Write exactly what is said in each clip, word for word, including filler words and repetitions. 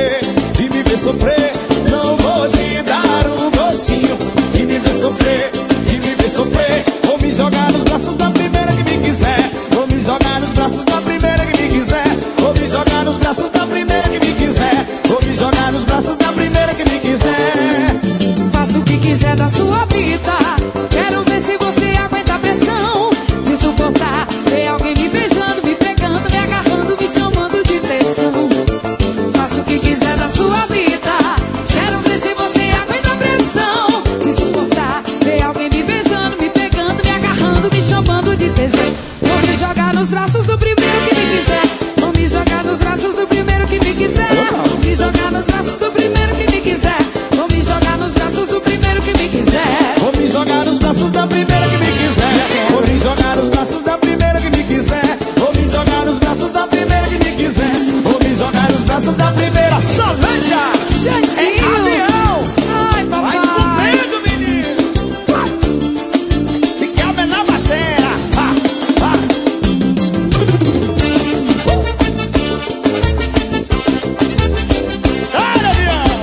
sofrer, de me ver sofrer. Não vou te dar um gostinho de me ver sofrer, de me ver sofrer. Vou me jogar nos braços da primeira que me quiser. Vou me jogar nos braços da primeira que me quiser. Vou me jogar nos braços da primeira que me quiser. Vou me jogar nos braços da primeira que me quiser. Faça o que quiser da sua vida. Quero ver se você aguenta a pressão de suportar ver alguém me beijando, me pegando, me agarrando, me chamando de tesão. Faça o que quiser da sua vida. Quero ver se você aguenta a pressão de suportar ver alguém me beijando, me pegando, me agarrando, me chamando de tesão. Vou me jogar nos braços do primeiro que me quiser. Vou me jogar nos braços do primeiro que me quiser. Vou me jogar nos braços do primeiro que me quiser. Vou me jogar nos braços do primeiro que me quiser. Vou me jogar nos braços da primeira que me quiser. Vou me jogar nos braços da primeira que me quiser. Vou me jogar nos braços da primeira que me quiser. Vou me jogar nos braços da primeira. Solange! Xandinho! Em avião! Ai, papai! Vai comigo, menino! E que é na batera! Ah, ah. Olha, avião!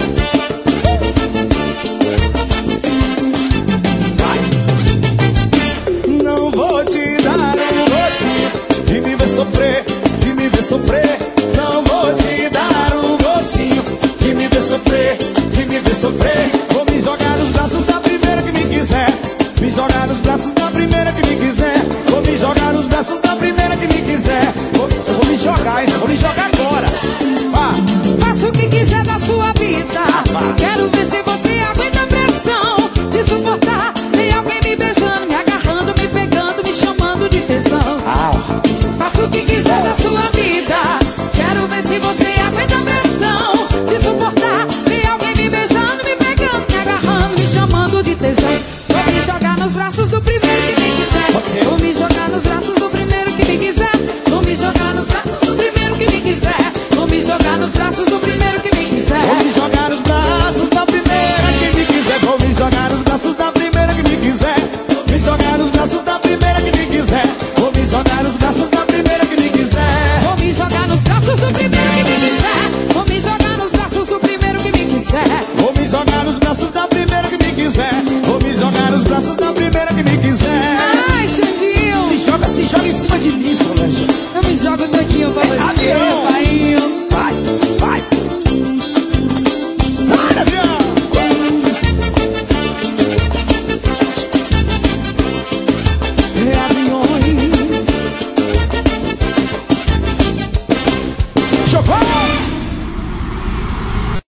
Não vou te dar um gostinho de me ver sofrer, de me ver sofrer. Não vou te dar um gostinho de me ver sofrer, de me ver sofrer. Vou me jogar nos braços da primeira que me quiser. Me jogar nos braços da primeira que me quiser. Vou me jogar nos braços da primeira que me quiser. Vou, eu vou me jogar, isso, vou me jogar agora. Ah. Faça o que quiser da sua vida. Quero ver se você aguenta a pressão de suportar ver alguém me beijando, me agarrando, me pegando, me chamando de tesão. Faça o que quiser da sua vida. Quero ver se você aguenta a pressão de suportar ver alguém me beijando, me pegando, me agarrando, me chamando de tesão. Vou me jogar nos braços do primeiro que me quiser. Pode ser. Vou me jogar